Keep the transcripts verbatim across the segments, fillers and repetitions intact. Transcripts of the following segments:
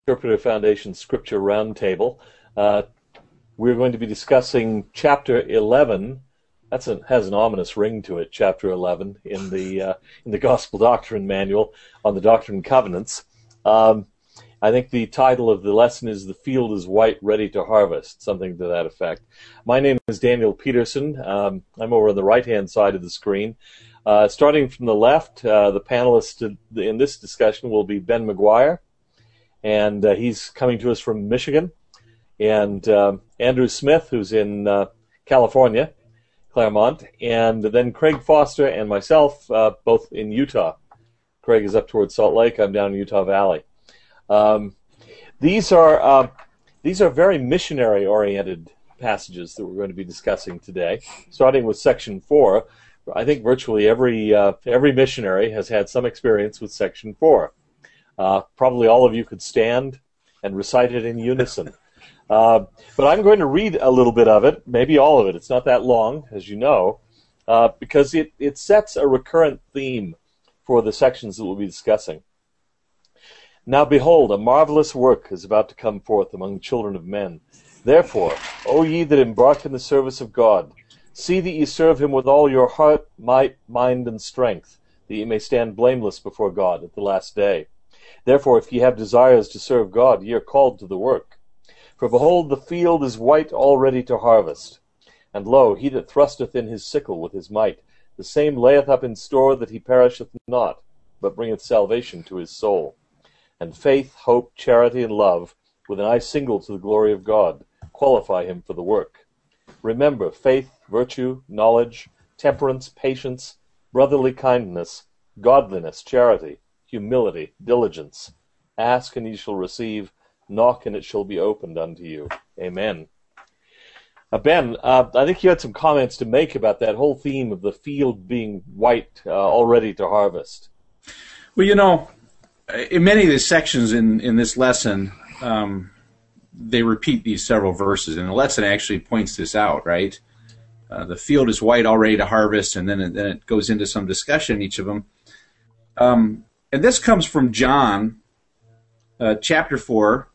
Interpretive Foundation Scripture Roundtable. Uh, we're going to be discussing Chapter eleven. That's a, has an ominous ring to it, Chapter eleven, in the uh, in the Gospel Doctrine Manual on the Doctrine and Covenants. Um, I think the title of the lesson is "The Field is White, Ready to Harvest," something to that effect. My name is Daniel Peterson. Um, I'm over on the right-hand side of the screen. Uh, starting from the left, uh, the panelist in this discussion will be Ben McGuire. And uh, he's coming to us from Michigan, and uh, Andrew Smith, who's in uh, California, Claremont, and then Craig Foster and myself, uh, both in Utah. Craig is up towards Salt Lake. I'm down in Utah Valley. Um, these are uh, these are very missionary-oriented passages that we're going to be discussing today. Starting with section four, I think virtually every uh, every missionary has had some experience with section four. Uh, probably all of you could stand and recite it in unison. Uh, but I'm going to read a little bit of it, maybe all of it. It's not that long, as you know, uh, because it, it sets a recurrent theme for the sections that we'll be discussing. Now behold, a marvelous work is about to come forth among the children of men. Therefore, O ye that embark in the service of God, see that ye serve him with all your heart, might, mind, and strength, that ye may stand blameless before God at the last day. Therefore, if ye have desires to serve God, ye are called to the work. For behold, the field is white already to harvest. And lo, he that thrusteth in his sickle with his might, the same layeth up in store that he perisheth not, but bringeth salvation to his soul. And faith, hope, charity, and love, with an eye single to the glory of God, qualify him for the work. Remember faith, virtue, knowledge, temperance, patience, brotherly kindness, godliness, charity, humility, diligence. Ask, and ye shall receive. Knock, and it shall be opened unto you. Amen. Uh, Ben, uh, I think you had some comments to make about that whole theme of the field being white, uh, all ready to harvest. Well, you know, in many of the sections in, in this lesson, um, they repeat these several verses, and the lesson actually points this out, right? Uh, the field is white, all ready to harvest, and then it, then it goes into some discussion, each of them. Um, And this comes from John, uh, chapter four,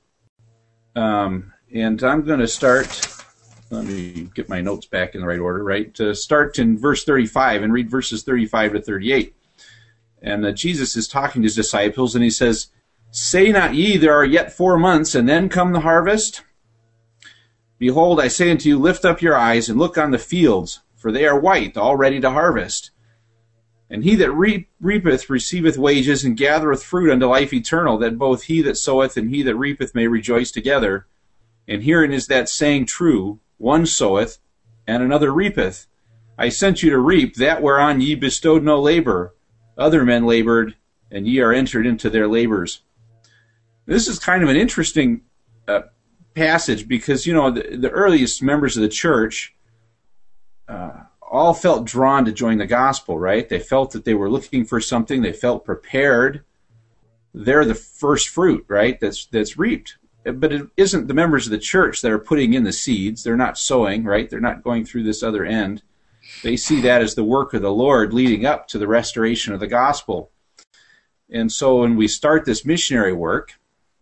um, and I'm going to start, let me get my notes back in the right order, right? To start in verse thirty-five and read verses thirty-five to thirty-eight. And uh, Jesus is talking to his disciples, and he says, Say not ye, there are yet four months, and then come the harvest? Behold, I say unto you, lift up your eyes, and look on the fields, for they are white, all ready to harvest. And he that reap, reapeth receiveth wages, and gathereth fruit unto life eternal, that both he that soweth and he that reapeth may rejoice together. And herein is that saying true, one soweth, and another reapeth. I sent you to reap that whereon ye bestowed no labor. Other men labored, and ye are entered into their labors. This is kind of an interesting uh, passage, because, you know, the, the earliest members of the church uh, all felt drawn to join the gospel, right? They felt that they were looking for something. They felt prepared. They're the first fruit, right, that's that's reaped. But it isn't the members of the church that are putting in the seeds. They're not sowing, right? They're not going through this other end. They see that as the work of the Lord leading up to the restoration of the gospel. And so when we start this missionary work,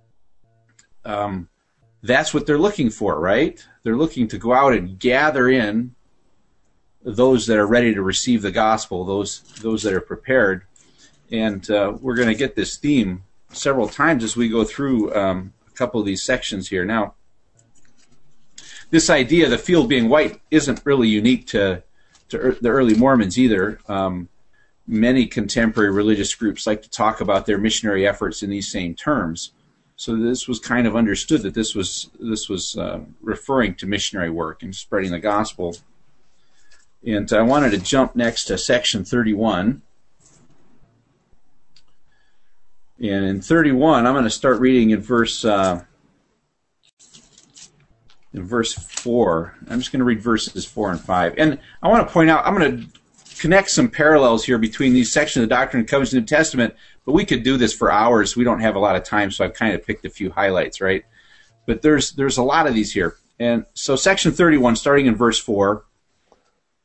um, that's what they're looking for, right? They're looking to go out and gather in those that are ready to receive the gospel, those those that are prepared. And uh, we're going to get this theme several times as we go through um, a couple of these sections here. Now, this idea of the field being white isn't really unique to, to the early Mormons either. Um, many contemporary religious groups like to talk about their missionary efforts in these same terms. So this was kind of understood that this was, this was uh, referring to missionary work and spreading the gospel. And I wanted to jump next to section thirty-one. And in thirty-one, I'm going to start reading in verse uh, in verse four. I'm just going to read verses four and five. And I want to point out, I'm going to connect some parallels here between these sections of the Doctrine and Covenants of the New Testament, but we could do this for hours. We don't have a lot of time, so I've kind of picked a few highlights, right? But there's there's a lot of these here. And so section thirty-one, starting in verse four,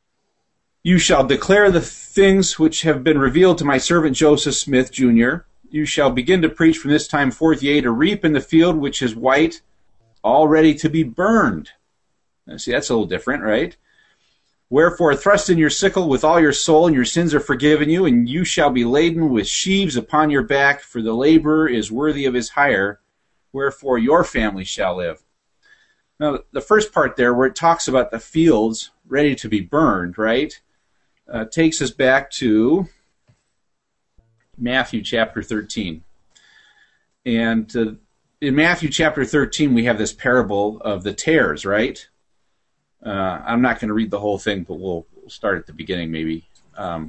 You shall declare the things which have been revealed to my servant Joseph Smith, Junior you shall begin to preach from this time forth, yea, to reap in the field which is white, all ready to be burned. Now, see, that's a little different, right? Wherefore, thrust in your sickle with all your soul, and your sins are forgiven you, and you shall be laden with sheaves upon your back, for the laborer is worthy of his hire, wherefore your family shall live. Now, the first part there, where it talks about the fields ready to be burned, right, uh, takes us back to Matthew chapter thirteen. And uh, in Matthew chapter thirteen, we have this parable of the tares, right? Uh, I'm not going to read the whole thing, but we'll, we'll start at the beginning maybe. Um,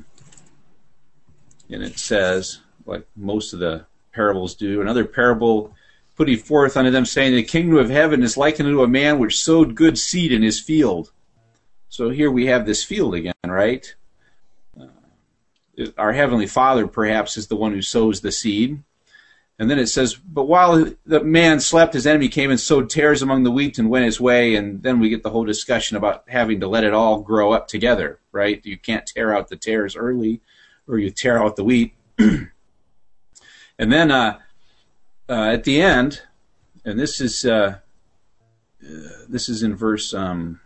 and it says, like most of the parables do, another parable put he forth unto them, saying, the kingdom of heaven is likened unto a man which sowed good seed in his field. So here we have this field again, right? Uh, our Heavenly Father, perhaps, is the one who sows the seed. And then it says, but while the man slept, his enemy came and sowed tares among the wheat and went his way. And then we get the whole discussion about having to let it all grow up together, right? You can't tear out the tares early, or you tear out the wheat. And then uh, uh, at the end, and this is uh, uh, this is in verse um,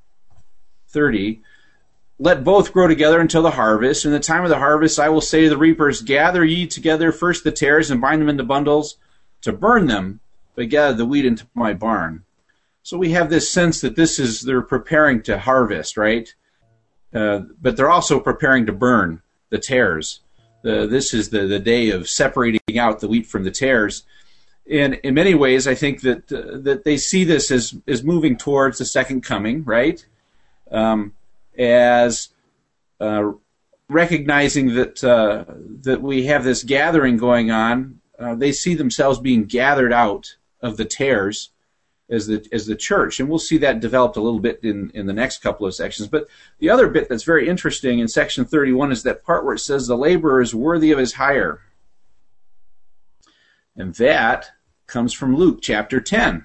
thirty, let both grow together until the harvest. In the time of the harvest I will say to the reapers, gather ye together first the tares and bind them into bundles to burn them, but gather the wheat into my barn. So we have this sense that this is, they're preparing to harvest, right? Uh, but they're also preparing to burn the tares. The, this is the, the day of separating out the wheat from the tares. And in many ways, I think that uh, that they see this as, as moving towards the second coming, right? Um, as uh, recognizing that uh, that we have this gathering going on, uh, they see themselves being gathered out of the tares as the as the church, and we'll see that developed a little bit in, in the next couple of sections. But the other bit that's very interesting in section thirty-one is that part where it says the laborer is worthy of his hire, and that comes from Luke chapter ten.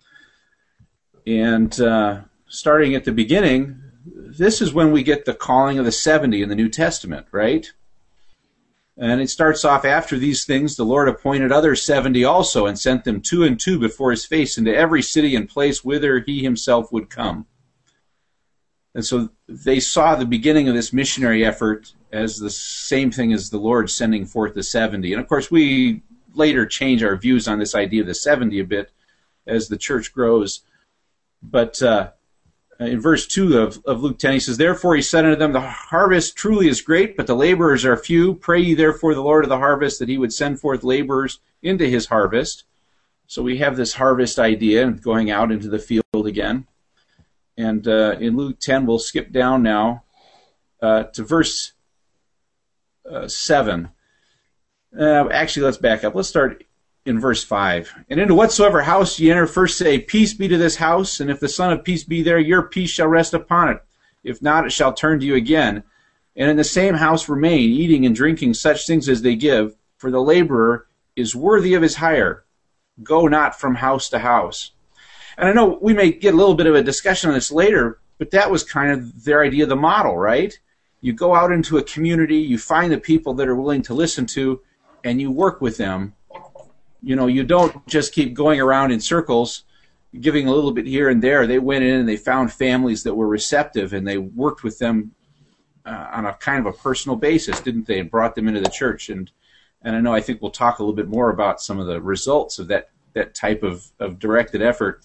And uh, starting at the beginning, this is when we get the calling of the seventy in the New Testament, right? And it starts off, after these things, the Lord appointed other seventy also, and sent them two and two before his face into every city and place whither he himself would come. And so they saw the beginning of this missionary effort as the same thing as the Lord sending forth the seventy. And of course, we later change our views on this idea of the seventy a bit as the church grows. But uh, in verse two of, of Luke ten, he says, therefore he said unto them, the harvest truly is great, but the laborers are few. Pray ye therefore the Lord of the harvest that he would send forth laborers into his harvest. So we have this harvest idea going out into the field again. And uh, in Luke ten, we'll skip down now uh, to verse uh, seven. Uh, actually, let's back up. Let's start in verse five. And into whatsoever house ye enter, first say, peace be to this house. And if the Son of Peace be there, your peace shall rest upon it. If not, it shall turn to you again. And in the same house remain, eating and drinking such things as they give. For the laborer is worthy of his hire. Go not from house to house. And I know we may get a little bit of a discussion on this later, but that was kind of their idea of the model, right? You go out into a community, you find the people that are willing to listen to, and you work with them. You know, you don't just keep going around in circles, giving a little bit here and there. They went in and they found families that were receptive, and they worked with them uh, on a kind of a personal basis, didn't they? And brought them into the church. And and I know I think we'll talk a little bit more about some of the results of that, that type of, of directed effort.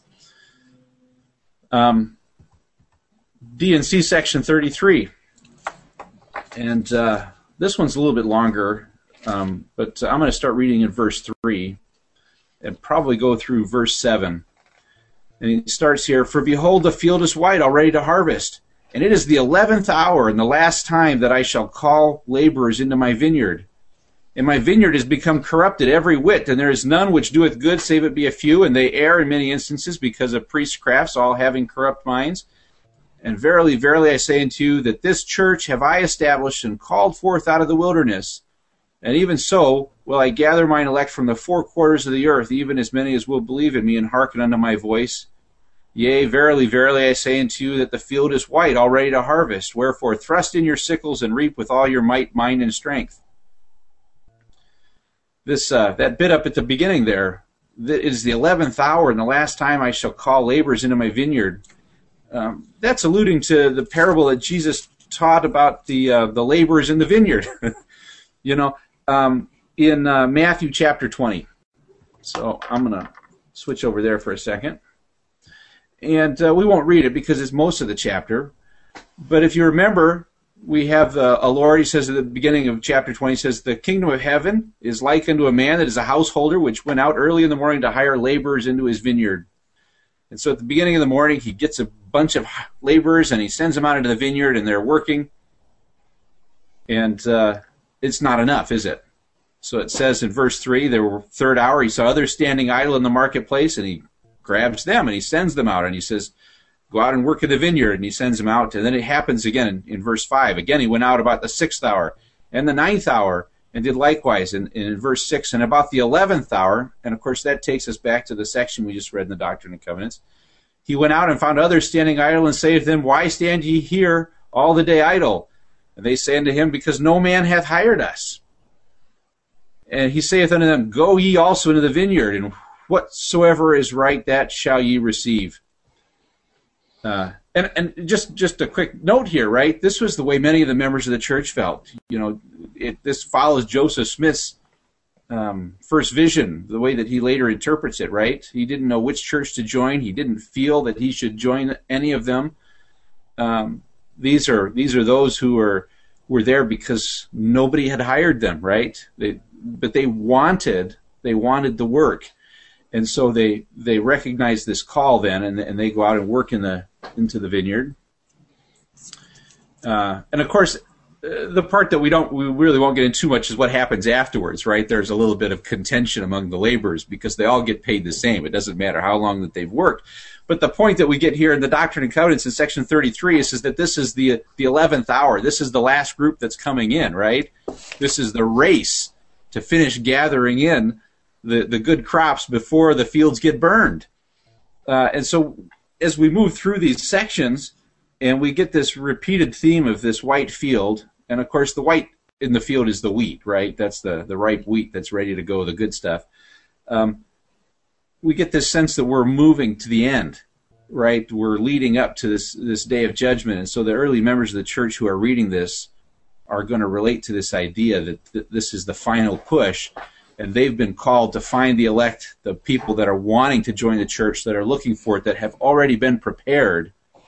Um, D and C section thirty-three. And uh, this one's a little bit longer, um, but I'm going to start reading in verse three and probably go through verse seven. And he starts here, for behold, the field is white, already to harvest. And it is the eleventh hour, and the last time that I shall call laborers into my vineyard. And my vineyard is become corrupted every whit, and there is none which doeth good, save it be a few, and they err in many instances because of priestcrafts, all having corrupt minds. And verily, verily, I say unto you, that this church have I established and called forth out of the wilderness. And even so will I gather mine elect from the four quarters of the earth, even as many as will believe in me and hearken unto my voice. Yea, verily, verily, I say unto you, that the field is white, already to harvest. Wherefore thrust in your sickles and reap with all your might, mind, and strength. this uh, that bit up at the beginning there, that it is the eleventh hour and the last time I shall call laborers into my vineyard. Um, that's alluding to the parable that Jesus taught about the uh, the laborers in the vineyard. you know, um, in uh, Matthew chapter twenty. So I'm going to switch over there for a second. And uh, we won't read it because it's most of the chapter. But if you remember, we have uh, a Lord, he says at the beginning of chapter twenty, he says, the kingdom of heaven is like unto a man that is a householder, which went out early in the morning to hire laborers into his vineyard. And so at the beginning of the morning, he gets a bunch of laborers and he sends them out into the vineyard and they're working. And uh, it's not enough, is it? So it says in verse three, the third hour, he saw others standing idle in the marketplace, and he grabs them and he sends them out and he says, go out and work in the vineyard, and he sends them out. And then it happens again in, in verse five. Again, he went out about the sixth hour and the ninth hour and did likewise in, in verse six. And about the eleventh hour, and of course that takes us back to the section we just read in the Doctrine and Covenants, he went out and found others standing idle and said to them, why stand ye here all the day idle? And they say unto him, because no man hath hired us. And he saith unto them, go ye also into the vineyard, and whatsoever is right, that shall ye receive. Uh, and and just, just a quick note here, right? This was the way many of the members of the church felt. You know, it, this follows Joseph Smith's um, first vision, the way that he later interprets it, right? He didn't know which church to join. He didn't feel that he should join any of them. Um, these are these are those who are were there because nobody had hired them, right? They, but they wanted they wanted the work. And so they, they recognize this call then, and, and they go out and work in the into the vineyard. Uh, and of course, uh, the part that we don't we really won't get into too much is what happens afterwards, right? There's a little bit of contention among the laborers because they all get paid the same. It doesn't matter how long that they've worked. But the point that we get here in the Doctrine and Covenants in section thirty-three is, is that this is the the eleventh hour. This is the last group that's coming in, right? This is the race to finish gathering in the, the good crops before the fields get burned. Uh, and so as we move through these sections and we get this repeated theme of this white field, and of course the white in the field is the wheat, right? That's the, the ripe wheat that's ready to go, the good stuff. Um, we get this sense that we're moving to the end, right? We're leading up to this, this day of judgment. And so the early members of the church who are reading this are going to relate to this idea that th- this is the final push. And they've been called to find the elect, the people that are wanting to join the church, that are looking for it, that have already been prepared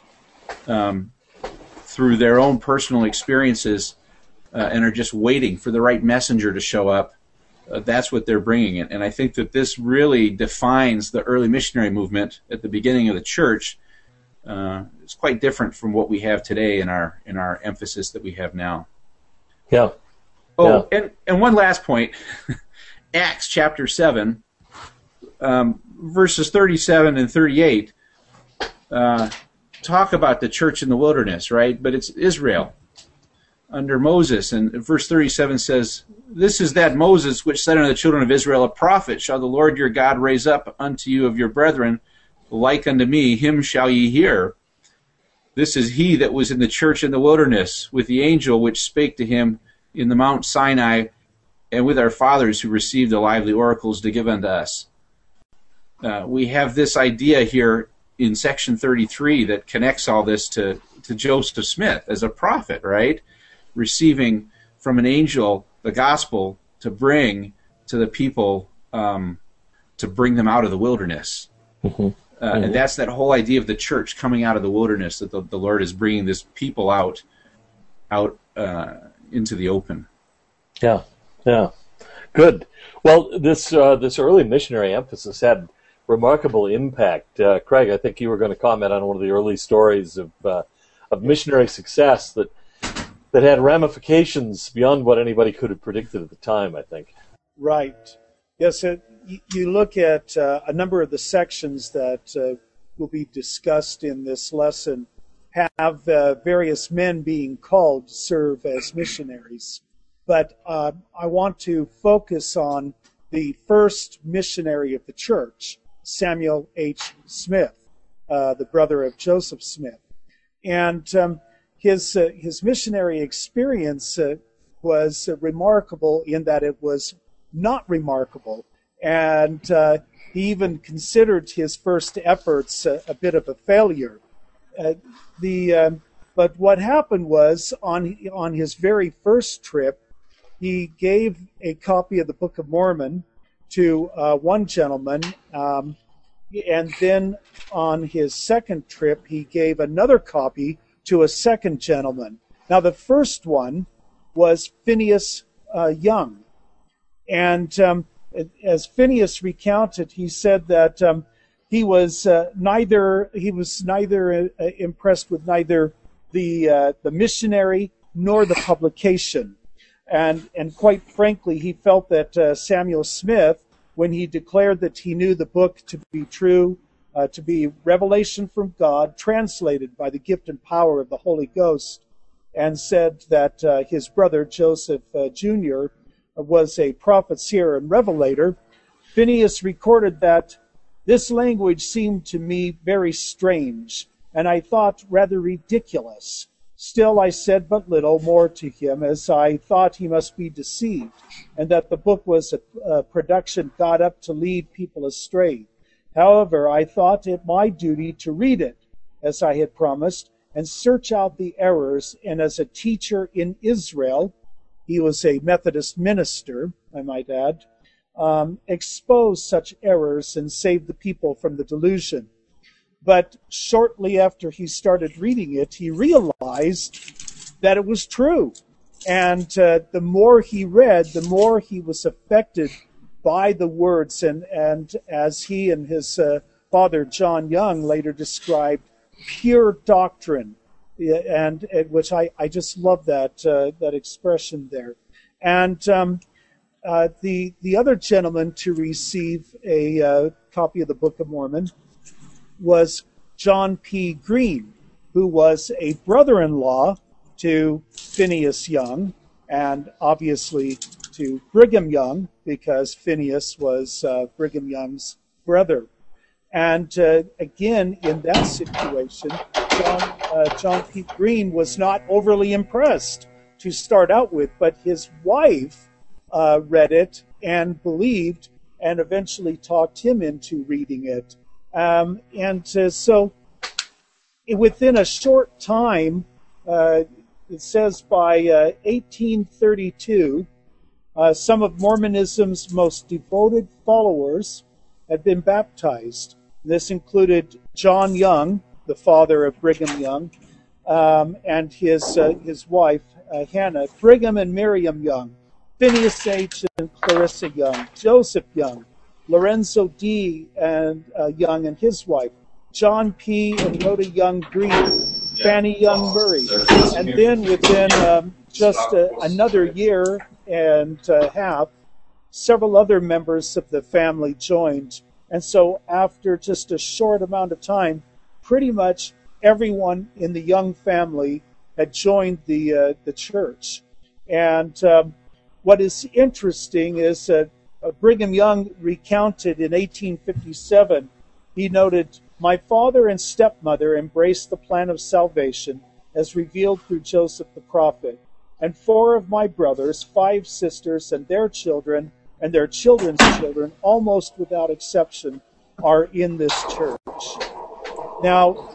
um, through their own personal experiences uh, and are just waiting for the right messenger to show up. Uh, that's what they're bringing in. And I think that this really defines the early missionary movement at the beginning of the church. Uh, it's quite different from what we have today in our in our emphasis that we have now. Yeah. Oh, yeah. and, and one last point. Acts chapter seven, um, verses thirty-seven and thirty-eight, uh, talk about the church in the wilderness, right? But it's Israel under Moses. And verse thirty-seven says, this is that Moses which said unto the children of Israel, a prophet shall the Lord your God raise up unto you of your brethren, like unto me, him shall ye hear. This is he that was in the church in the wilderness, with the angel which spake to him in the Mount Sinai, and with our fathers who received the lively oracles to give unto us. Uh, we have this idea here in section thirty-three that connects all this to, to Joseph Smith as a prophet, right? Receiving from an angel the gospel to bring to the people, um, to bring them out of the wilderness. Mm-hmm. Uh, mm-hmm. And that's that whole idea of the church coming out of the wilderness, that the, the Lord is bringing this people out, out uh, into the open. Yeah. Yeah, good. Well, this uh, this early missionary emphasis had remarkable impact. Uh, Craig, I think you were going to comment on one of the early stories of uh, of missionary success that that had ramifications beyond what anybody could have predicted at the time, I think. Right. Yes, it, you look at uh, a number of the sections that uh, will be discussed in this lesson have uh, various men being called to serve as missionaries. But uh, I want to focus on the first missionary of the church, Samuel H. Smith, uh, the brother of Joseph Smith. And um, his uh, his missionary experience uh, was uh, remarkable in that it was not remarkable. And uh, he even considered his first efforts a, a bit of a failure. Uh, the uh, but what happened was on on his very first trip, he gave a copy of the Book of Mormon to uh, one gentleman, um, and then on his second trip, he gave another copy to a second gentleman. Now, the first one was Phineas uh, Young, and um, as Phineas recounted, he said that um, he was uh, neither he was neither uh, impressed with neither the uh, the missionary nor the publication, and and quite frankly, he felt that uh, Samuel Smith, when he declared that he knew the book to be true, uh, to be revelation from God, translated by the gift and power of the Holy Ghost, and said that uh, his brother Joseph uh, Junior was a prophet, seer, and revelator, Phineas recorded that this language seemed to me very strange, and I thought rather ridiculous. Still I said but little more to him, as I thought he must be deceived, and that the book was a, a production got up to lead people astray. However, I thought it my duty to read it, as I had promised, and search out the errors, and as a teacher in Israel, he was a Methodist minister, I might add, um, expose such errors and save the people from the delusion. But shortly after he started reading it, he realized that it was true. And uh, the more he read, the more he was affected by the words. And, and as he and his uh, father, John Young, later described, pure doctrine. And, and which I, I just love that uh, that expression there. And um, uh, the the other gentleman to receive a uh, copy of the Book of Mormon was John P. Green, who was a brother-in-law to Phineas Young, and obviously to Brigham Young, because Phineas was uh, Brigham Young's brother. And uh, again, in that situation, John, uh, John P. Green was not overly impressed to start out with, but his wife uh, read it and believed, and eventually talked him into reading it. Um, and uh, so within a short time, uh, it says by uh, eighteen thirty-two, uh, some of Mormonism's most devoted followers had been baptized. This included John Young, the father of Brigham Young, um, and his uh, his wife, uh, Hannah, Brigham and Miriam Young, Phineas H. and Clarissa Young, Joseph Young, Lorenzo D. and uh, Young and his wife, John P. and Rhoda Young Green, Fanny Young Murray. And then within um, just uh, another year and a half, several other members of the family joined. And so after just a short amount of time, pretty much everyone in the Young family had joined the uh, the church. And um, what is interesting is that uh, Brigham Young recounted in eighteen fifty-seven, he noted, "My father and stepmother embraced the plan of salvation as revealed through Joseph the prophet, and four of my brothers, five sisters, and their children, and their children's children, almost without exception, are in this church." Now,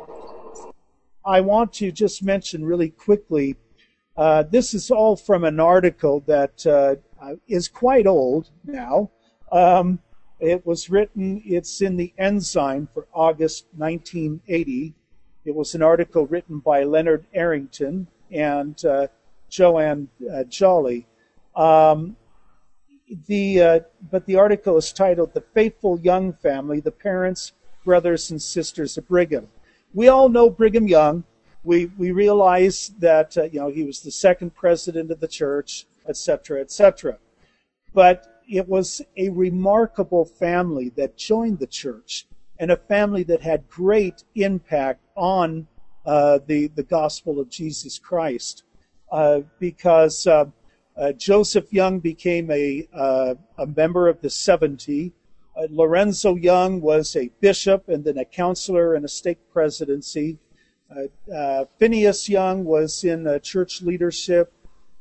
I want to just mention really quickly, uh, this is all from an article that uh, is quite old now. Um, it was written, it's in the Ensign for August nineteen eighty. It was an article written by Leonard Arrington and uh, Joanne uh, Jolly. Um, The uh, but the article is titled "The Faithful Young Family: The Parents, Brothers, and Sisters of Brigham." We all know Brigham Young. We we realize that uh, you know he was the second president of the church, et cetera, et cetera. But it was a remarkable family that joined the church, and a family that had great impact on uh, the the gospel of Jesus Christ, uh, because. Uh, Uh, Joseph Young became a uh, a member of the seventy. Uh, Lorenzo Young was a bishop and then a counselor in a stake presidency. Uh, uh, Phineas Young was in uh, church leadership.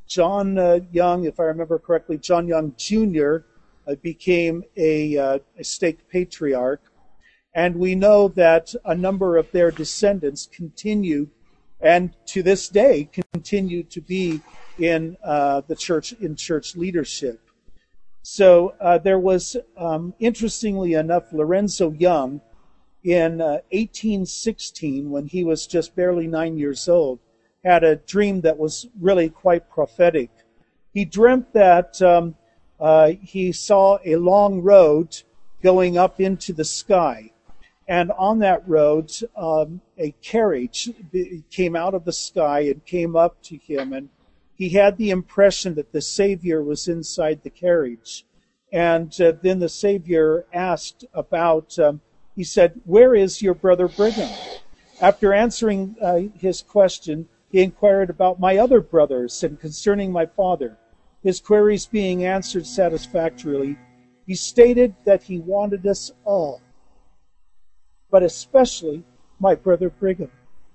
John uh, Young, if I remember correctly, John Young Junior uh, became a, uh, a stake patriarch. And we know that a number of their descendants continue, and to this day, continue to be in uh, the church, in church leadership. So uh, there was, um, interestingly enough, Lorenzo Young, in uh, eighteen sixteen, when he was just barely nine years old, had a dream that was really quite prophetic. He dreamt that um, uh, he saw a long road going up into the sky. And on that road, um, a carriage came out of the sky and came up to him. And he had the impression that the Savior was inside the carriage. And uh, then the Savior asked about, um, he said, "Where is your brother Brigham?" After answering uh, his question, he inquired about my other brothers and concerning my father. His queries being answered satisfactorily, he stated that he wanted us all, but especially my brother Brigham.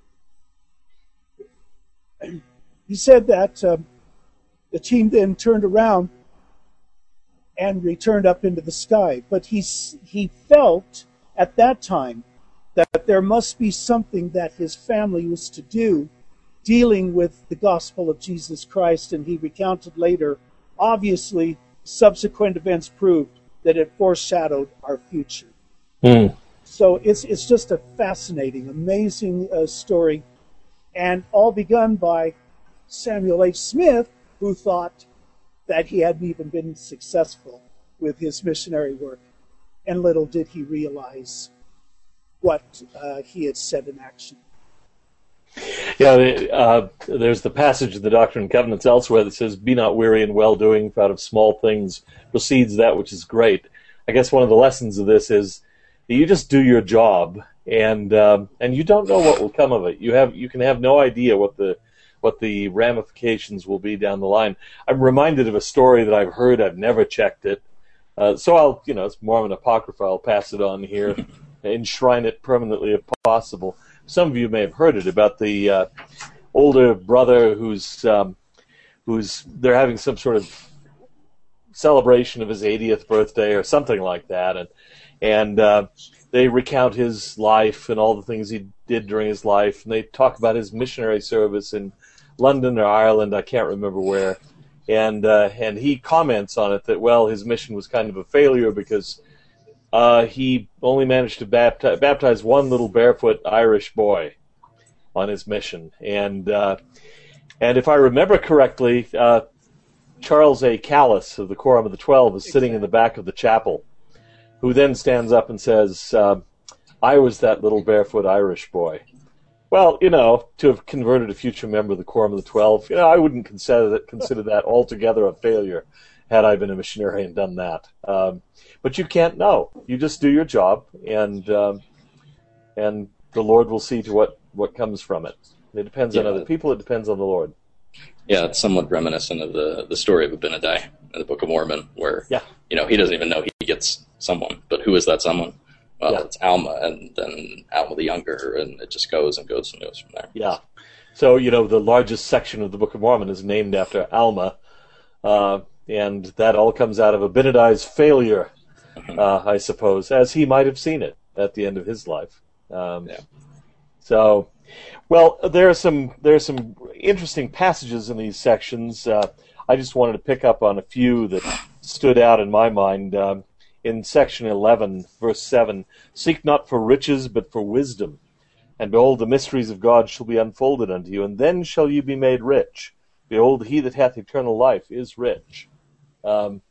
He said that um, the team then turned around and returned up into the sky. But he, he felt at that time that there must be something that his family was to do dealing with the gospel of Jesus Christ, and he recounted later, obviously, subsequent events proved that it foreshadowed our future. Mm. So it's it's just a fascinating, amazing uh, story, and all begun by Samuel H. Smith, who thought that he hadn't even been successful with his missionary work, and little did he realize what uh, he had set in action. Yeah, uh, there's the passage in the Doctrine and Covenants elsewhere that says, "Be not weary in well-doing, for out of small things proceeds that which is great." I guess one of the lessons of this is you just do your job, and um, and you don't know what will come of it. You have you can have no idea what the what the ramifications will be down the line. I'm reminded of a story that I've heard. I've never checked it, uh, so I'll you know it's more of an apocrypha. I'll pass it on here, enshrine it permanently if possible. Some of you may have heard it about the uh, older brother who's um, who's they're having some sort of celebration of his eightieth birthday or something like that, and. And uh, they recount his life and all the things he did during his life. And they talk about his missionary service in London or Ireland, I can't remember where. And uh, and he comments on it that, well, his mission was kind of a failure because uh, he only managed to baptize, baptize one little barefoot Irish boy on his mission. And, uh, and if I remember correctly, uh, Charles A. Callis of the Quorum of the Twelve is sitting in the back of the chapel, who then stands up and says, uh, "I was that little barefoot Irish boy." Well, you know, to have converted a future member of the Quorum of the Twelve, you know, I wouldn't consider that consider that altogether a failure had I been a missionary and done that. Um, but you can't know. You just do your job, and um, and the Lord will see to what, what comes from it. It depends yeah. on other people. It depends on the Lord. Yeah, it's somewhat reminiscent of the, the story of Abinadi in the Book of Mormon, where yeah. you know he doesn't even know he gets someone, but who is that someone? Well, yeah. it's Alma, and then Alma the Younger, and it just goes and goes and goes from there. Yeah. So, you know, the largest section of the Book of Mormon is named after Alma, uh, and that all comes out of Abinadi's failure, mm-hmm. uh, I suppose, as he might have seen it at the end of his life. Um, yeah. So, well, there are some there are some interesting passages in these sections. Uh, I just wanted to pick up on a few that stood out in my mind. Um, in section eleven, verse seven, "Seek not for riches, but for wisdom. And behold, the mysteries of God shall be unfolded unto you, and then shall you be made rich. Behold, he that hath eternal life is rich." Um,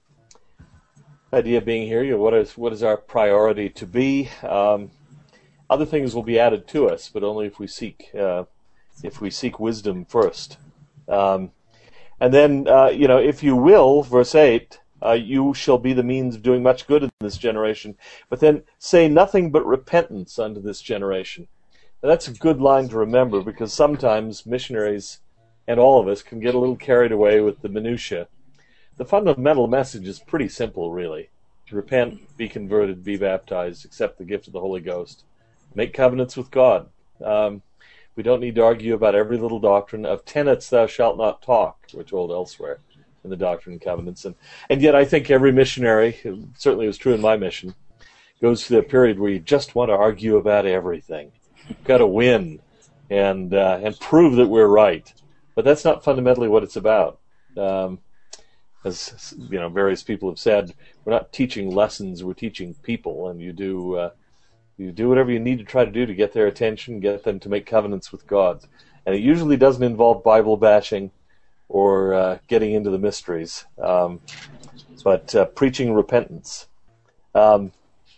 idea being here, you know, what is what is our priority to be? Um, other things will be added to us, but only if we seek uh, if we seek wisdom first. Um, and then, uh, you know, if you will, verse eight. Uh, you shall be the means of doing much good in this generation. But then say nothing but repentance unto this generation. Now, that's a good line to remember, because sometimes missionaries and all of us can get a little carried away with the minutiae. The fundamental message is pretty simple, really. Repent, be converted, be baptized, accept the gift of the Holy Ghost. Make covenants with God. Um, We don't need to argue about every little doctrine. Of tenets thou shalt not talk, we're told elsewhere in the Doctrine and Covenants. And, and yet I think every missionary, certainly it was true in my mission, goes through that period where you just want to argue about everything. You've got to win and uh, and prove that we're right. But that's not fundamentally what it's about. Um, as you know, various people have said, we're not teaching lessons, we're teaching people, and you do uh, you do whatever you need to try to do to get their attention, get them to make covenants with God. And it usually doesn't involve Bible bashing or uh, getting into the mysteries, um, but uh, preaching repentance. Um,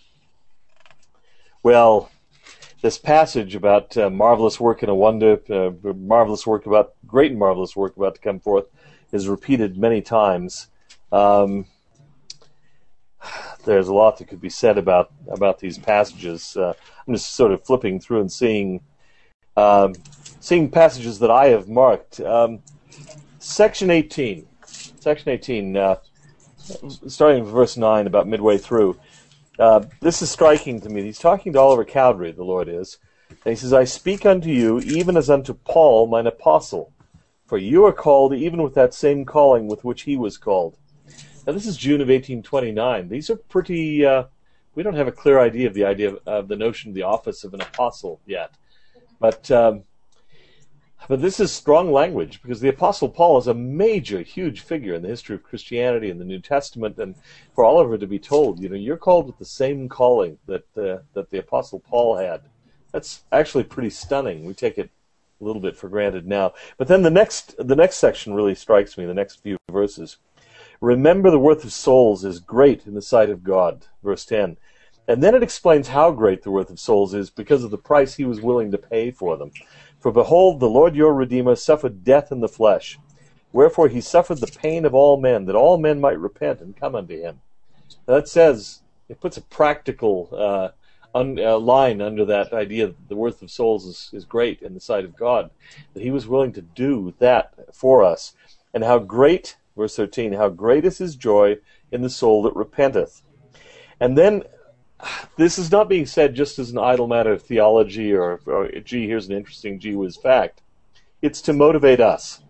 well, this passage about uh, marvelous work and a wonder, uh, marvelous work about, great and marvelous work about to come forth, is repeated many times. Um, there's a lot that could be said about about these passages. Uh, I'm just sort of flipping through and seeing um, seeing passages that I have marked. Um, section eighteen, section eighteen, uh, starting with verse nine, about midway through. Uh, this is striking to me. He's talking to Oliver Cowdery, the Lord is, and he says, "I speak unto you even as unto Paul, mine apostle. For you are called even with that same calling with which he was called." Now, this is June of eighteen twenty-nine. These are pretty, uh, we don't have a clear idea of the idea of, of the notion of the office of an apostle yet. But um, but this is strong language, because the Apostle Paul is a major, huge figure in the history of Christianity in the New Testament, and for Oliver to be told, you know, you're called with the same calling that uh, that the Apostle Paul had. That's actually pretty stunning. We take it a little bit for granted now. But then the next the next section really strikes me, the next few verses. "Remember the worth of souls is great in the sight of God," verse ten. And then it explains how great the worth of souls is because of the price he was willing to pay for them. "For behold, the Lord your Redeemer suffered death in the flesh. Wherefore he suffered the pain of all men, that all men might repent and come unto him." Now that says, it puts a practical uh, un, uh, line under that idea that the worth of souls is, is great in the sight of God, that he was willing to do that for us. And how great, verse thirteen, how great is his joy in the soul that repenteth. And then, this is not being said just as an idle matter of theology or, or gee, here's an interesting gee whiz fact. It's to motivate us.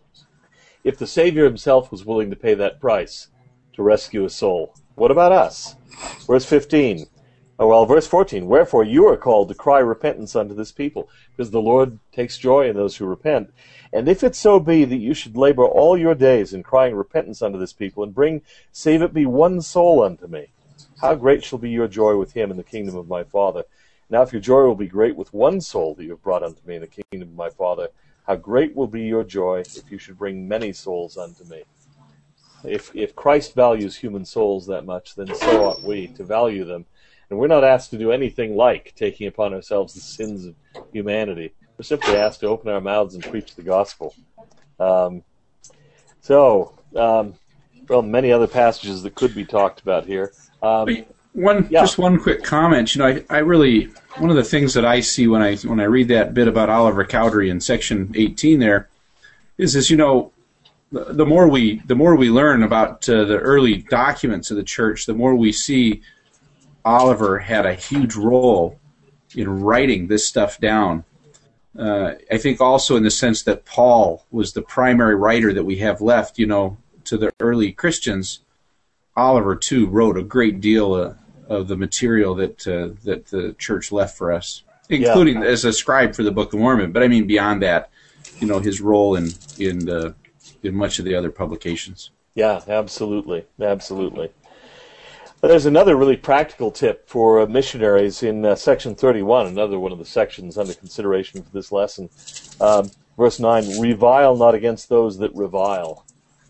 If the Savior himself was willing to pay that price to rescue a soul, what about us? Verse fifteen. Oh, well, verse fourteen. "Wherefore you are called to cry repentance unto this people, because the Lord takes joy in those who repent. And if it so be that you should labor all your days in crying repentance unto this people, and bring, save it be one soul unto me, how great shall be your joy with him in the kingdom of my Father. Now if your joy will be great with one soul that you have brought unto me in the kingdom of my Father, how great will be your joy if you should bring many souls unto me." If if Christ values human souls that much, then so ought we to value them. And we're not asked to do anything like taking upon ourselves the sins of humanity. We're simply asked to open our mouths and preach the gospel. Um, so, um, well, many other passages that could be talked about here. Um, one, yeah. Just one quick comment. You know, I, I really, one of the things that I see when I when I read that bit about Oliver Cowdery in section eighteen there is, is you know, the, the more we the more we learn about uh, the early documents of the church, the more we see Oliver had a huge role in writing this stuff down. Uh, I think also in the sense that Paul was the primary writer that we have left, you know, to the early Christians. Oliver, too, wrote a great deal uh, of the material that uh, that the church left for us, including yeah. as a scribe for the Book of Mormon. But I mean, beyond that, you know, his role in in uh, in much of the other publications. Yeah, absolutely, absolutely. But there's another really practical tip for uh, missionaries in uh, section thirty-one, another one of the sections under consideration for this lesson. Um, verse nine, "Revile not against those that revile."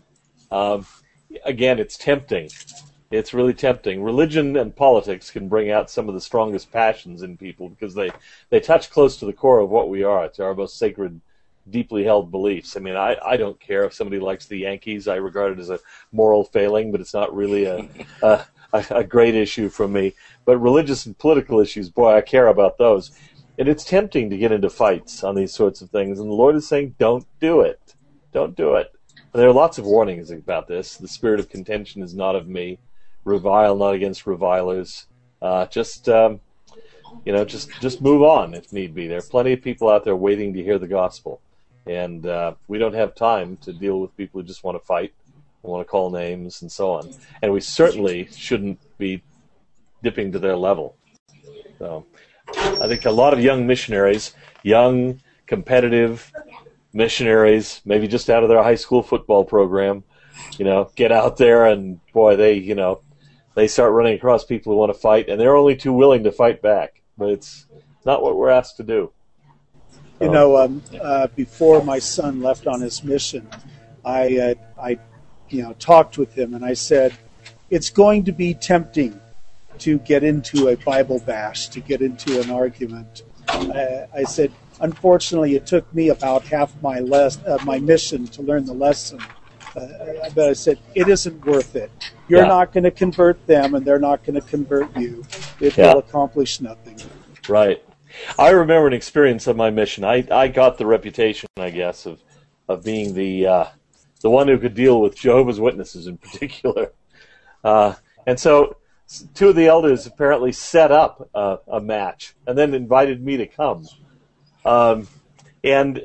Um, Again, it's tempting. It's really tempting. Religion and politics can bring out some of the strongest passions in people because they, they touch close to the core of what we are. It's our most sacred, deeply held beliefs. I mean, I, I don't care if somebody likes the Yankees. I regard it as a moral failing, but it's not really a, a, a great issue for me. But religious and political issues, boy, I care about those. And it's tempting to get into fights on these sorts of things. And the Lord is saying, don't do it. Don't do it. There are lots of warnings about this. The spirit of contention is not of me. Revile not against revilers. Uh, just um, you know, just just move on if need be. There are plenty of people out there waiting to hear the gospel, and uh, we don't have time to deal with people who just want to fight, want to call names, and so on. And we certainly shouldn't be dipping to their level. So I think a lot of young missionaries, young, competitive missionaries, maybe just out of their high school football program, you know, get out there and, boy, they, you know, they start running across people who want to fight, and they're only too willing to fight back. But it's not what we're asked to do. You Um, know, um, uh, before my son left on his mission, I, uh, I, you know, talked with him, and I said, it's going to be tempting to get into a Bible bash, to get into an argument. Uh, I said, unfortunately, it took me about half my les- uh, my mission to learn the lesson. Uh, but I said, it isn't worth it. You're Yeah. not going to convert them, and they're not going to convert you. It Yeah. will accomplish nothing. Right. I remember an experience of my mission. I, I got the reputation, I guess, of of being the uh, the one who could deal with Jehovah's Witnesses in particular. Uh, and so two of the elders apparently set up a, a match and then invited me to come. Um, and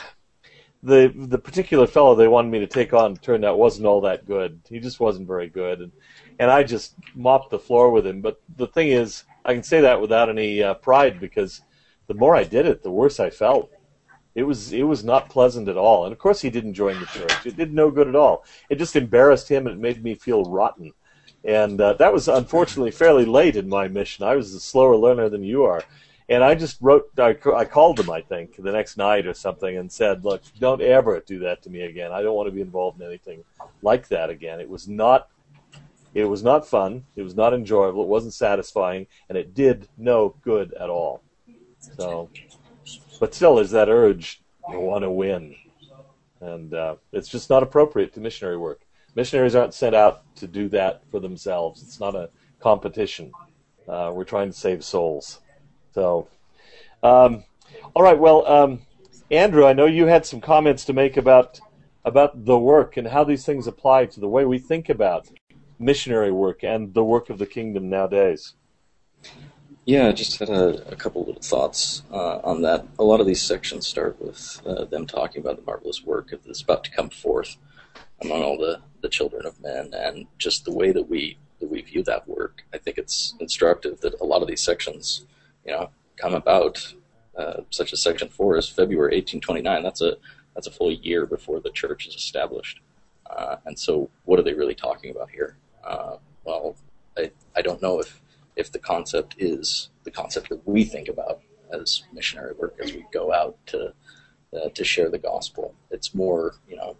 the the particular fellow they wanted me to take on turned out wasn't all that good. He just wasn't very good. And, and I just mopped the floor with him. But the thing is, I can say that without any uh, pride, because the more I did it, the worse I felt. It was it was not pleasant at all. And of course he didn't join the church. It did no good at all. It just embarrassed him, and it made me feel rotten. And uh, that was unfortunately fairly late in my mission. I was a slower learner than you are. And I just wrote, I, I called him, I think, the next night or something and said, look, don't ever do that to me again. I don't want to be involved in anything like that again. It was not It was not fun. It was not enjoyable. It wasn't satisfying, and it did no good at all. So, but still, there's that urge to want to win, and uh, it's just not appropriate to missionary work. Missionaries aren't sent out to do that for themselves. It's not a competition. Uh, we're trying to save souls. So, um, all right. Well, um, Andrew, I know you had some comments to make about about the work and how these things apply to the way we think about missionary work and the work of the kingdom nowadays. Yeah, I just had a, a couple little thoughts uh, on that. A lot of these sections start with uh, them talking about the marvelous work that's about to come forth among all the, the children of men, and just the way that we that we view that work. I think it's instructive that a lot of these sections, you know, come about, uh, such as section four is February eighteen twenty-nine. That's a that's a full year before the church is established. Uh, and so what are they really talking about here? Uh, well, I, I don't know if, if the concept is the concept that we think about as missionary work as we go out to uh, to share the gospel. It's more, you know,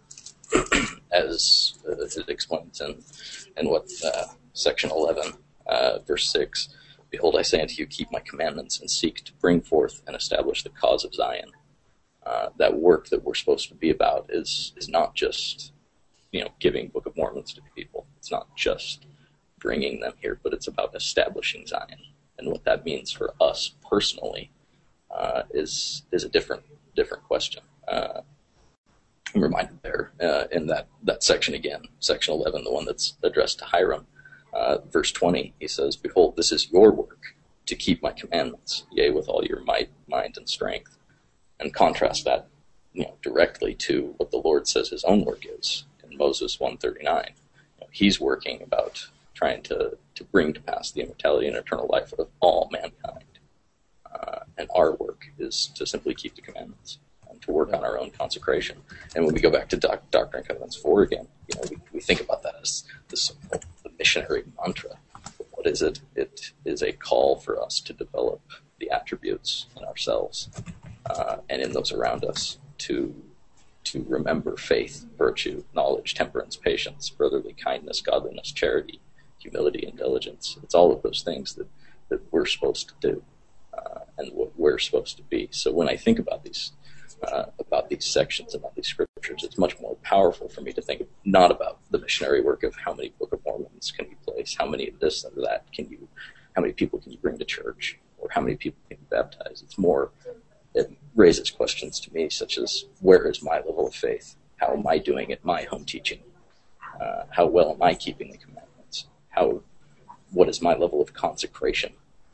as uh, it explains in, in what uh, section eleven, uh, verse six, behold, I say unto you, keep my commandments and seek to bring forth and establish the cause of Zion. Uh, that work that we're supposed to be about is is not just, you know, giving Book of Mormons to people. It's not just bringing them here, but it's about establishing Zion. And what that means for us personally uh, is is a different different question. Uh, I'm reminded there uh, in that, that section again, section eleven, the one that's addressed to Hiram, uh, verse twenty, he says, behold, this is your work, to keep my commandments, yea, with all your might, mind, and strength. And contrast that, you know, directly to what the Lord says his own work is in Moses one thirty-nine. You know, he's working about trying to, to bring to pass the immortality and eternal life of all mankind. Uh, and our work is to simply keep the commandments and to work on our own consecration. And when we go back to doc, Doctrine and Covenants four again, you know, we, we think about that as this, the missionary mantra. What is it? It is a call for us to develop the attributes in ourselves uh, and in those around us to to remember faith, virtue, knowledge, temperance, patience, brotherly kindness, godliness, charity, humility, and diligence. It's all of those things that, that we're supposed to do uh, and what we're supposed to be. So when I think about these uh, about these sections, about these scriptures, it's much more powerful for me to think not about the missionary work of how many Book of Mormons can you place, how many of this or that can you, how many people can you bring to church, or how many people can you baptize. It's more, it raises questions to me such as, where is my level of faith? How am I doing at my home teaching? Uh, how well am I keeping the commandments? How, what is my level of consecration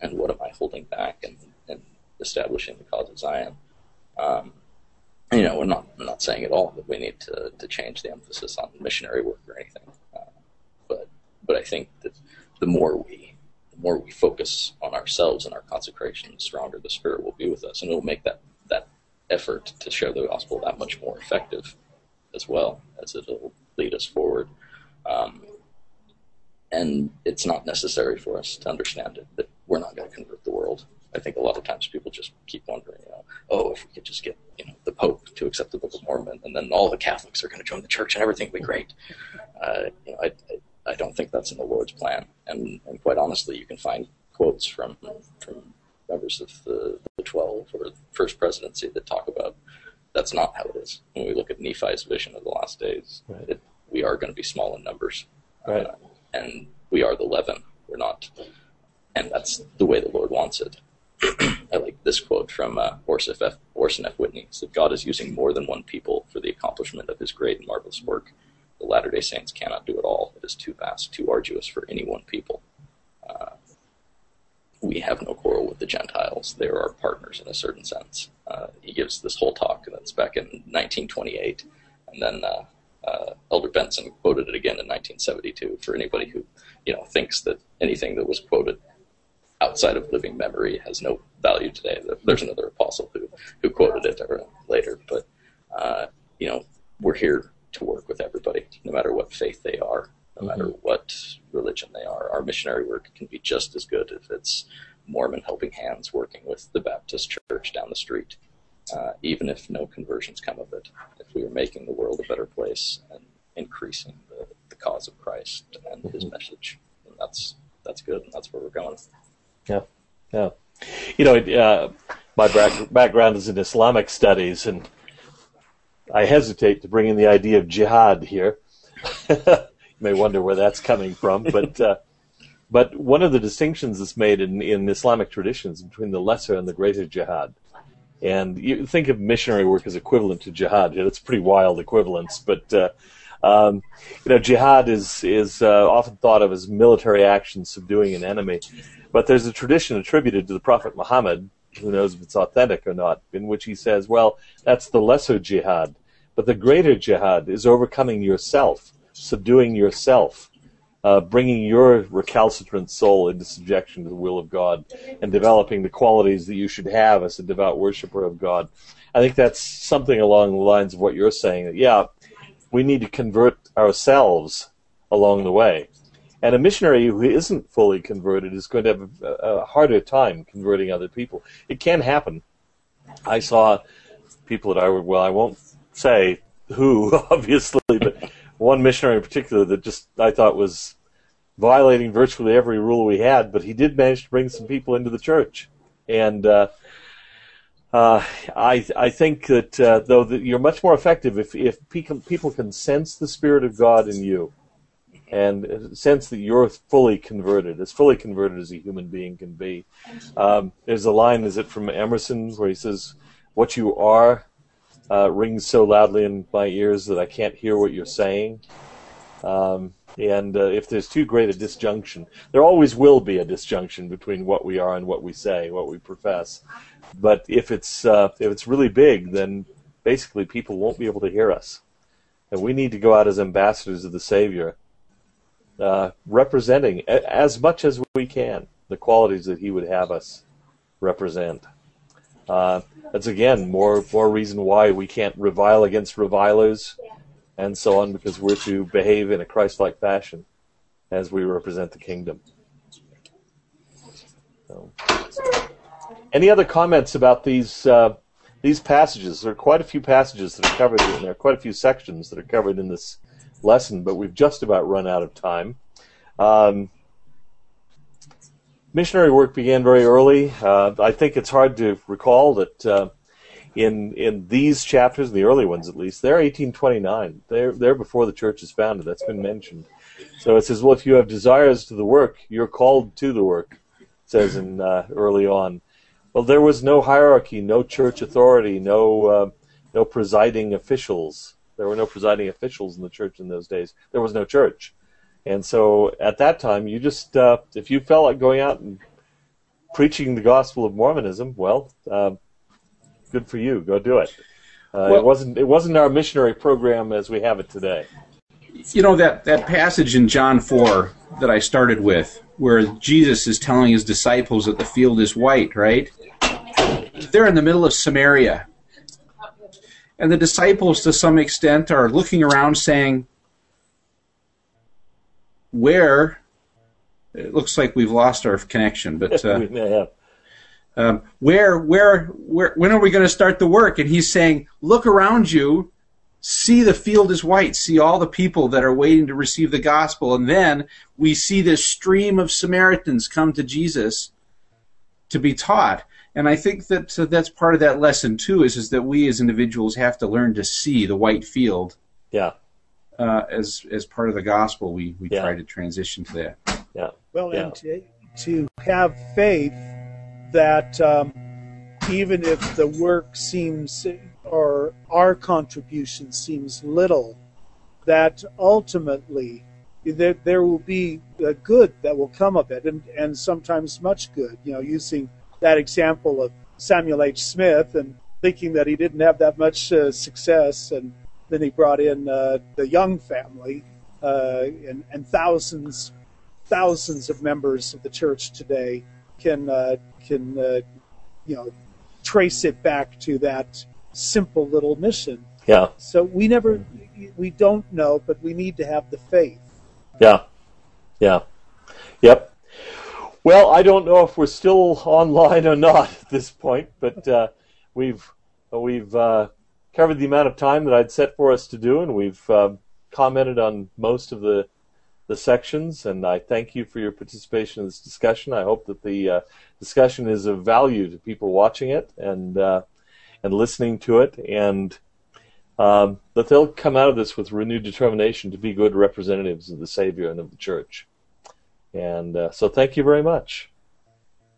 and what am I holding back and, and establishing the cause of Zion. Um, you know, we're not I'm not saying at all that we need to, to change the emphasis on missionary work or anything, uh, but but I think that the more we the more we focus on ourselves and our consecration, the stronger the Spirit will be with us, and it will make that that effort to share the gospel that much more effective, as well as it'll lead us forward. Um, and it's not necessary for us to understand it that we're not going to convert the world. I think a lot of times people just keep wondering, you know, oh, if we could just get, you know, the Pope to accept the Book of Mormon, and then all the Catholics are going to join the church and everything will be great. Uh, you know, I, I, I don't think that's in the Lord's plan. And, and quite honestly, you can find quotes from from members of the, the Twelve or the First Presidency that talk about that's not how it is. When we look at Nephi's vision of the last days, right. it, we are going to be small in numbers, right. uh, and we are the leaven. We're not, and that's the way the Lord wants it. I like this quote from uh, Orson, F. Orson F. Whitney. It said, "God is using more than one people for the accomplishment of his great and marvelous work. The Latter-day Saints cannot do it all. It is too vast, too arduous for any one people. Uh, we have no quarrel with the Gentiles. They are our partners in a certain sense." Uh, he gives this whole talk, and that's back in nineteen twenty-eight. And then uh, uh, Elder Benson quoted it again in nineteen seventy-two. For anybody who, you know, thinks that anything that was quoted outside of living memory has no value today, there's another apostle who, who quoted it later. But, uh, you know, we're here to work with everybody, no matter what faith they are, no mm-hmm. matter what religion they are. Our missionary work can be just as good if it's Mormon helping hands working with the Baptist church down the street, uh, even if no conversions come of it. If we are making the world a better place and increasing the, the cause of Christ and his message, and that's that's good, and that's where we're going. Yeah, yeah. You know, uh, my back, background is in Islamic studies, and I hesitate to bring in the idea of jihad here. You may wonder where that's coming from, but uh, but one of the distinctions that's made in, in Islamic traditions between the lesser and the greater jihad. And you think of missionary work as equivalent to jihad. It's pretty wild equivalence, but uh, um, you know, jihad is is uh, often thought of as military action subduing an enemy. But there's a tradition attributed to the Prophet Muhammad, who knows if it's authentic or not, in which he says, well, that's the lesser jihad. But the greater jihad is overcoming yourself, subduing yourself, uh, bringing your recalcitrant soul into subjection to the will of God, and developing the qualities that you should have as a devout worshiper of God. I think that's something along the lines of what you're saying, that, yeah, we need to convert ourselves along the way. And a missionary who isn't fully converted is going to have a, a harder time converting other people. It can happen. I saw people that I would, well, I won't say who, obviously, but one missionary in particular that just I thought was violating virtually every rule we had, but he did manage to bring some people into the church. And uh, uh, I I think that, uh, though, that you're much more effective if, if people can sense the Spirit of God in you, and sense that you're fully converted, as fully converted as a human being can be. Um, there's a line, is it from Emerson, where he says, "What you are uh, rings so loudly in my ears that I can't hear what you're saying." Um, and uh, if there's too great a disjunction, there always will be a disjunction between what we are and what we say, what we profess. But if it's uh, if it's really big, then basically people won't be able to hear us. And we need to go out as ambassadors of the Savior, Uh, representing a- as much as we can the qualities that he would have us represent. Uh, that's again more more reason why we can't revile against revilers and so on, because we're to behave in a Christ-like fashion as we represent the kingdom. So, any other comments about these uh, these passages? There are quite a few passages that are covered in there, quite a few sections that are covered in this lesson, but we've just about run out of time. Um, missionary work began very early. Uh, I think it's hard to recall that uh, in in these chapters, the early ones at least, they're eighteen twenty-nine. They're they're before the church is founded. That's been mentioned. So it says, well, if you have desires to the work, you're called to the work. It says in uh, early on. Well, there was no hierarchy, no church authority, no uh, no presiding officials. There were no presiding officials in the church in those days. There was no church. And so at that time, you just, uh, if you felt like going out and preaching the gospel of Mormonism, well, uh, good for you. Go do it. Uh, well, it wasn't it wasn't our missionary program as we have it today. You know, that, that passage in John four that I started with, where Jesus is telling his disciples that the field is white, right? They're in the middle of Samaria. And the disciples, to some extent, are looking around saying, where... It looks like we've lost our connection, but uh, we may have. Um, where, where, where, when are we going to start the work? And he's saying, look around you, see the field is white, see all the people that are waiting to receive the gospel, and then we see this stream of Samaritans come to Jesus to be taught. And I think that uh, that's part of that lesson too, is, is that we as individuals have to learn to see the white field. Yeah. Uh, as as part of the gospel, we, we yeah. try to transition to that. Yeah. Well, yeah. and to, to have faith that um, even if the work seems, or our contribution seems little, that ultimately there, there will be a good that will come of it, and, and sometimes much good. You know, using that example of Samuel H. Smith and thinking that he didn't have that much uh, success, and then he brought in uh, the Young family, uh, and, and thousands thousands of members of the church today can uh, can uh, you know trace it back to that simple little mission. Yeah. So we never we don't know, but we need to have the faith. Yeah. Yeah. Yep. Well, I don't know if we're still online or not at this point, but uh, we've we've uh, covered the amount of time that I'd set for us to do, and we've uh, commented on most of the the sections, and I thank you for your participation in this discussion. I hope that the uh, discussion is of value to people watching it and uh, and listening to it, and um, that they'll come out of this with renewed determination to be good representatives of the Savior and of the church. And uh, so thank you very much.